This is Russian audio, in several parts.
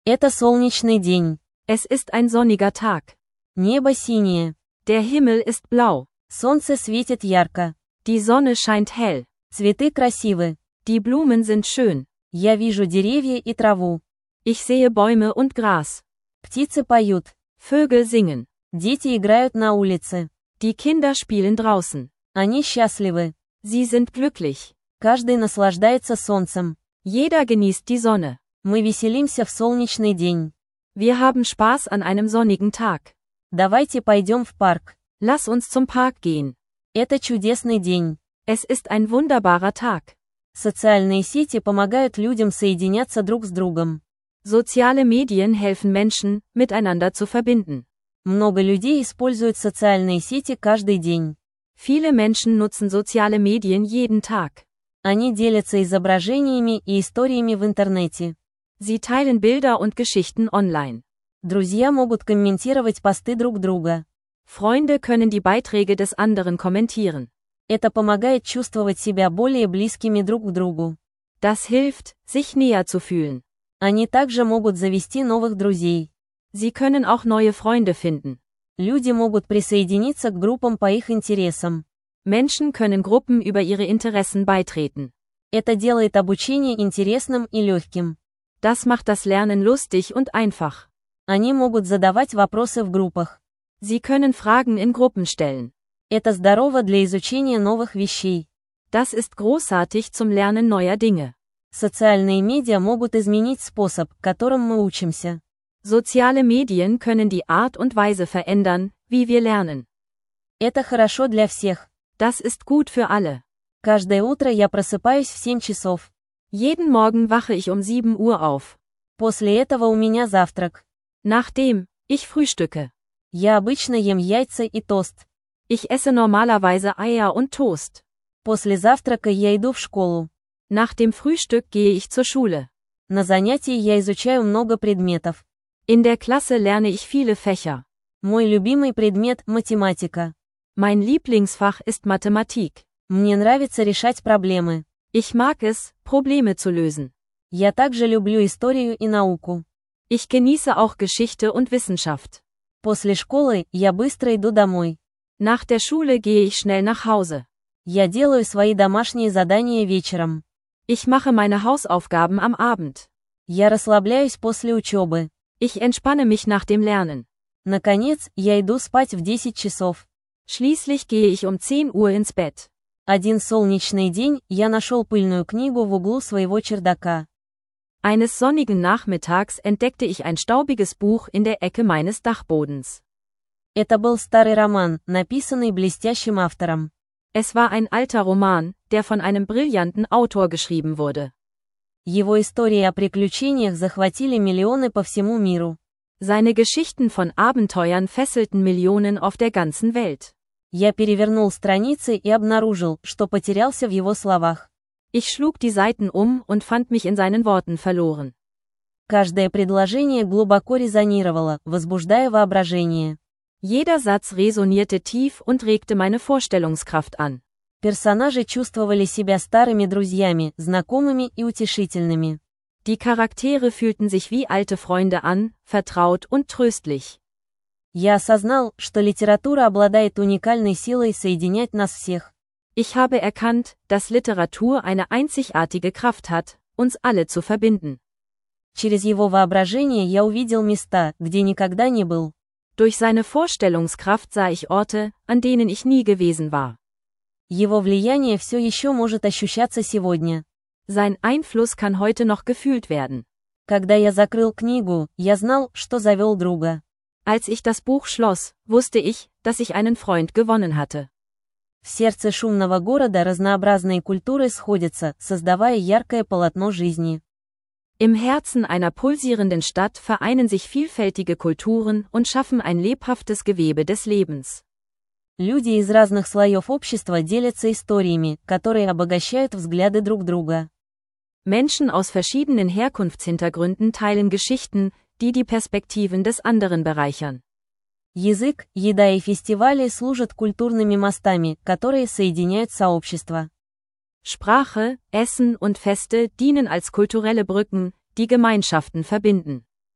Это солнечный день. Es ist ein sonniger Tag. Небо синее. Der Himmel ist blau. Солнце светит ярко. Die Sonne scheint hell. Цветы красивы. Die Blumen sind schön. Я вижу деревья и траву. Ich sehe Bäume und Gras. Птицы поют. Vögel singen. Дети играют на улице. Die Kinder spielen draußen. Они счастливы. Sie sind glücklich. Каждый наслаждается солнцем. Jeder genießt die Sonne. Мы веселимся в солнечный день. Wir haben Spaß an einem sonnigen Tag. Давайте пойдем в парк. Lass uns zum Park gehen. Это чудесный день. Es ist ein wunderbarer Tag. Социальные сети помогают людям соединяться друг с другом. Soziale Medien helfen Menschen, miteinander zu verbinden. Много людей используют социальные сети каждый день. Viele Menschen nutzen soziale Medien jeden Tag. Они делятся изображениями и историями в интернете. Sie teilen Bilder und Geschichten online. Друзья могут комментировать посты друг друга. Freunde können die Beiträge des anderen kommentieren. Это помогает чувствовать себя более близкими друг к другу. Das hilft, sich näher zu fühlen. Они также могут завести новых друзей. Sie können auch neue Freunde finden. Люди могут присоединиться к группам по их интересам. Menschen können Gruppen über ihre Interessen beitreten. Это делает обучение интересным и легким. Das macht das Lernen lustig und einfach. Они могут задавать вопросы в группах. Sie können Fragen in Gruppen stellen. Это здорово для изучения новых вещей. Das ist großartig zum Lernen neuer Dinge. Социальные медиа могут изменить способ, которым мы учимся. Soziale Medien können die Art und Weise verändern, wie wir lernen. Это хорошо для всех. Das ist gut für alle. Каждое утро я просыпаюсь в 7 часов. Jeden Morgen wache ich um 7 Uhr auf. После этого у меня завтрак. Nachdem, ich frühstücke. Я обычно ем яйца и тост. Ich esse normalerweise Eier und Toast. После завтрака я иду в школу. Nach dem Frühstück gehe ich zur Schule. На занятии я изучаю много предметов. In der Klasse lerne ich viele Fächer. Мой любимый предмет – математика. Mein Lieblingsfach ist Mathematik. Мне нравится решать проблемы. Ich mag es, Probleme zu lösen. Я также люблю историю и науку. Ich genieße auch Geschichte und Wissenschaft. После школы я быстро иду домой. Nach der Schule gehe ich schnell nach Hause. Я делаю свои домашние задания вечером. Ich mache meine Hausaufgaben am Abend. Я расслабляюсь после учебы. Ich entspanne mich nach dem Lernen. Наконец, я иду спать в 10 часов. Schließlich gehe ich um 10 Uhr ins Bett. Один солнечный день я нашел пыльную книгу в углу своего чердака. Eines sonnigen Nachmittags entdeckte ich ein staubiges Buch in der Ecke meines Dachbodens. Это был старый роман, написанный блестящим автором. Es war ein alter Roman, der von einem brillanten Autor geschrieben wurde. Его истории о приключениях захватили миллионы по всему миру. Seine Geschichten von Abenteuern fesselten Millionen auf der ganzen Welt. Я перевернул страницы и обнаружил, что потерялся в его словах. Ich schlug die Seiten um und fand mich in seinen Worten verloren. Каждое предложение глубоко резонировало, возбуждая воображение. Jeder Satz resonierte tief und regte meine Vorstellungskraft an. Персонажи чувствовали себя старыми друзьями, знакомыми и утешительными. Die Charaktere fühlten sich wie alte Freunde an, vertraut und tröstlich. Я осознал, что литература обладает уникальной силой соединять нас всех. Ich habe erkannt, dass Literatur eine einzigartige Kraft hat, uns alle zu verbinden. Через его воображение я увидел места, где никогда не был. Durch seine Vorstellungskraft sah ich Orte, an denen ich nie gewesen war. Его влияние все еще может ощущаться сегодня. Sein Einfluss kann heute noch gefühlt werden. Когда я закрыл книгу, я знал, что завел друга. Als ich das Buch schloss, wusste ich, dass ich einen Freund gewonnen hatte. В сердце шумного города разнообразные культуры сходятся, создавая яркое полотно жизни. Im Herzen einer pulsierenden Stadt vereinen sich vielfältige Kulturen und schaffen ein lebhaftes Gewebe des Lebens. Люди из разных слоев общества делятся историями, которые обогащают взгляды друг друга. Menschen aus verschiedenen Herkunftshintergründen teilen Geschichten, die die Perspektiven des anderen bereichern. Язык, еда и фестивали служат культурными мостами, которые соединяют сообщества. Sprache, Essen und Feste dienen als kulturelle Brücken, die Gemeinschaften verbinden.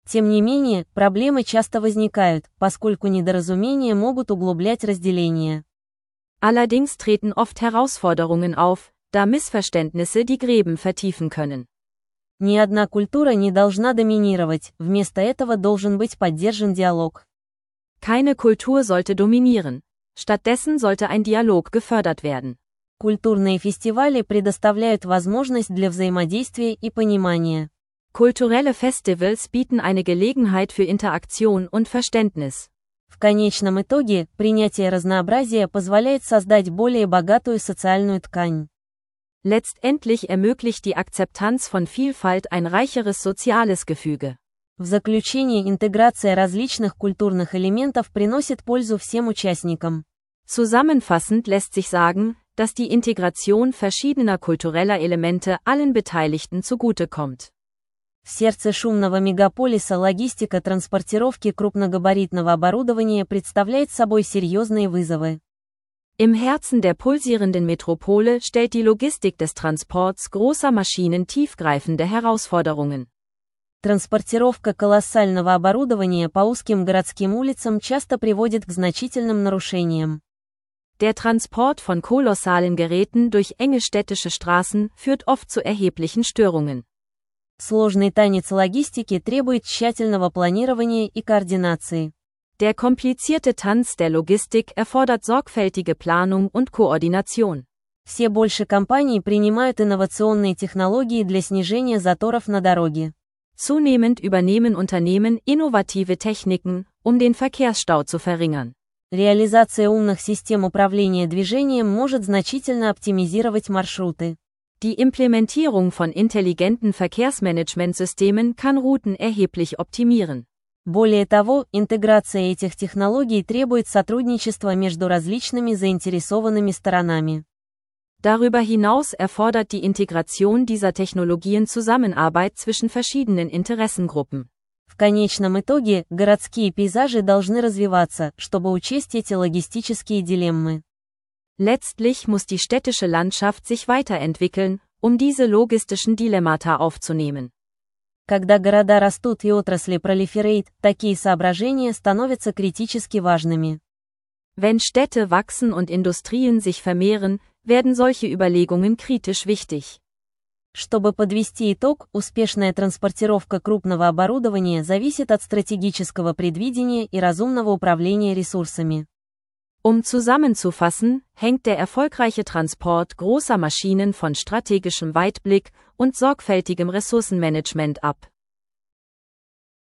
Тем не менее, проблемы часто возникают, поскольку недоразумения могут углублять разделение. Allerdings treten oft Herausforderungen auf, da Missverständnisse die Gräben vertiefen können. Ни одна культура не должна доминировать, вместо этого должен быть поддержан диалог. Keine Kultur sollte dominieren. Stattdessen sollte ein Dialog gefördert werden. Культурные фестивали предоставляют возможность для взаимодействия и понимания. Kulturelle Festivals bieten eine Gelegenheit für Interaktion und Verständnis. В конечном итоге, принятие разнообразия позволяет создать более богатую социальную ткань. Letztendlich ermöglicht die Akzeptanz von Vielfalt ein reicheres soziales Gefüge. В заключение, интеграция различных культурных элементов приносит пользу всем участникам. Zusammenfassend lässt sich sagen, dass die Integration verschiedener kultureller Elemente allen Beteiligten zugutekommt. В сердце шумного мегаполиса логистика транспортировки крупногабаритного оборудования представляет собой серьезные вызовы. Im Herzen der pulsierenden Metropole stellt die Logistik des Transports großer Maschinen tiefgreifende Herausforderungen. Транспортировка колоссального оборудования по узким городским улицам часто приводит к значительным нарушениям. Der Transport von kolossalen Geräten durch enge städtische Straßen führt oft zu erheblichen Störungen. Сложный танец логистики требует тщательного планирования и координации. Der komplizierte Tanz der Logistik erfordert sorgfältige Planung und Koordination. Все больше компаний принимают инновационные технологии для снижения заторов на дороге. Zunehmend übernehmen Unternehmen innovative Techniken, um den Verkehrsstau zu verringern. Реализация умных систем управления движением может значительно оптимизировать маршруты. Die Implementierung von intelligenten Verkehrsmanagementsystemen kann Routen erheblich optimieren. Более того, интеграция этих технологий требует сотрудничества между различными заинтересованными сторонами. Darüber hinaus erfordert die Integration dieser Technologien Zusammenarbeit zwischen verschiedenen Interessengruppen. В конечном итоге, городские пейзажи должны развиваться, чтобы учесть эти логистические дилеммы. Letztlich muss die städtische Landschaft sich weiterentwickeln, um diese logistischen Dilemmata aufzunehmen. Когда города растут и отрасли пролиферейт, такие соображения становятся критически важными. Wenn Städte wachsen und Industrien sich vermehren, werden solche Überlegungen kritisch wichtig. Чтобы подвести итог, успешная транспортировка крупного оборудования зависит от стратегического предвидения и разумного управления ресурсами. Zusammenzufassen, hängt der erfolgreiche Transport großer Maschinen von strategischem Weitblick und sorgfältigem Ressourcenmanagement ab.